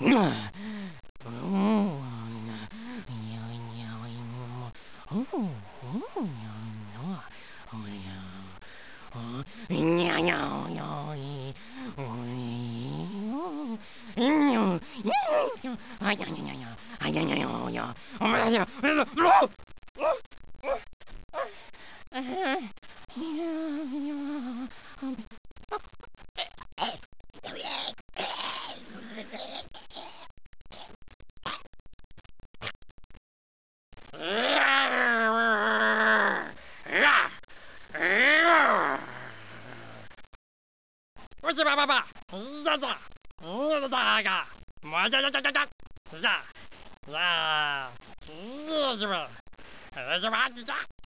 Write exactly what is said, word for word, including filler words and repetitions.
我去吧爸爸，呀呀，呀的大个，我呀呀呀呀呀，呀呀，呀是吧？哎是吧？呀。